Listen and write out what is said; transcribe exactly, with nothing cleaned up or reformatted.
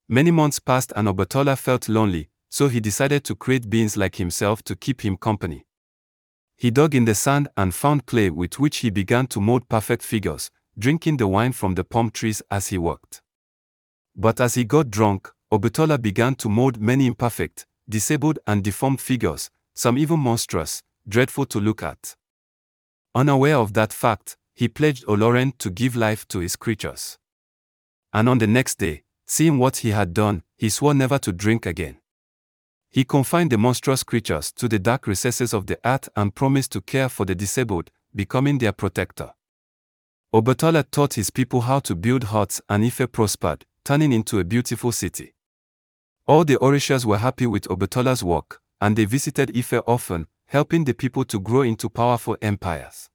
Many months passed and Obotola felt lonely, so he decided to create beings like himself to keep him company. He dug in the sand and found clay with which he began to mold perfect figures, drinking the wine from the palm trees as he worked. But as he got drunk, Obotola began to mold many imperfect, disabled and deformed figures, some even monstrous, dreadful to look at. Unaware of that fact, he pledged Oloren to give life to his creatures. And on the next day, seeing what he had done, he swore never to drink again. He confined the monstrous creatures to the dark recesses of the earth and promised to care for the disabled, becoming their protector. Obotola taught his people how to build huts and Ife prospered, turning into a beautiful city. All the Orishas were happy with Obotola's work, and they visited Ife often, helping the people to grow into powerful empires.